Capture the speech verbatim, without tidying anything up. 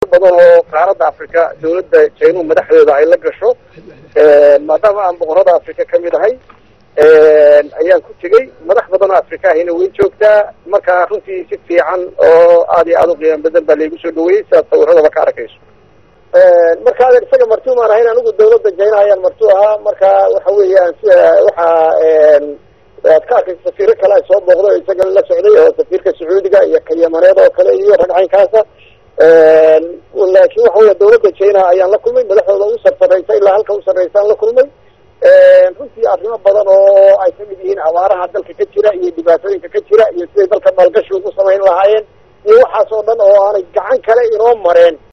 badan oo qaaradda Afrika dawladda China madaxdeeda ay la gasho maadaama aan boqorada Afrika ka mid ahay ayaan ku tagay madax badan oo Afrika ahina way joogtaa marka runtii si fiican oo aad iyo aad u qiimo badan baa lagu soo dhaweeyay sida sawirada ka arkayso marka aad isaga martuu ma ahayn anigu dawladda China ayaan martuu ahaa marka waxa weeyaan waxa aad ka arkayso safiir kale ay soo booqdo isaga la socday oo safiirka Sacuudiga iyo Yamaneed oo kale iyo ragcaynkaasa laakiin waxa weeye dawladda China ayaan la kulmay madaxdooda u sarfaysan ilaa halka u sarfaysan la kulmay runtii arrimo badan oo ay ka mid yihiin abaaraha dalka ka jira iyo dhibaatooyinka ka jira iyo sidii dalka maalgashi ugu samayn lahaayeen iyo waxaas oo dhan oo aanay gacan kale inoo mareen